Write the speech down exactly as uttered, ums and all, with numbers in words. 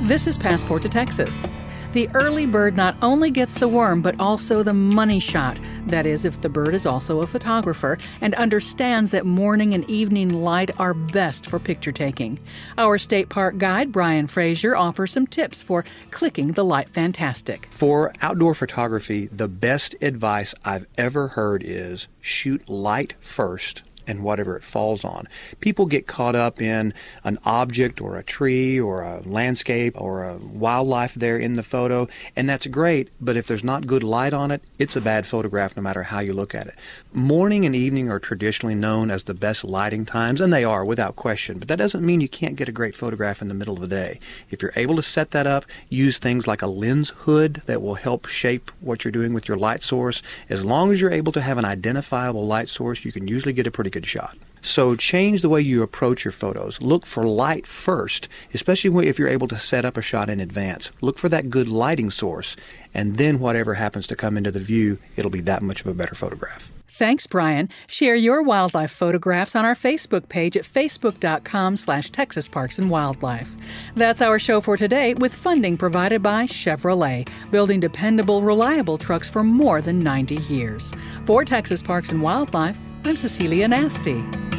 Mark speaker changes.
Speaker 1: This is Passport to Texas. The early bird not only gets the worm, but also the money shot. That is, if the bird is also a photographer and understands that morning and evening light are best for picture taking. Our state park guide, Brian Frazier, offers some tips for clicking the light fantastic.
Speaker 2: For outdoor photography, the best advice I've ever heard is shoot light first and whatever it falls on. People get caught up in an object or a tree or a landscape or a wildlife there in the photo, and that's great, but if there's not good light on it, it's a bad photograph no matter how you look at it. Morning and evening are traditionally known as the best lighting times, and they are without question, but that doesn't mean you can't get a great photograph in the middle of the day. If you're able to set that up, use things like a lens hood that will help shape what you're doing with your light source. As long as you're able to have an identifiable light source, you can usually get a pretty good shot. So change the way you approach your photos. Look for light first, especially if you're able to set up a shot in advance. Look for that good lighting source, and then whatever happens to come into the view, it'll be that much of a better photograph.
Speaker 1: Thanks, Brian. Share your wildlife photographs on our Facebook page at facebook.com slash Texas Parks and Wildlife. That's our show for today, with funding provided by Chevrolet, building dependable, reliable trucks for more than ninety years. For Texas Parks and Wildlife, I'm Cecilia Nasty.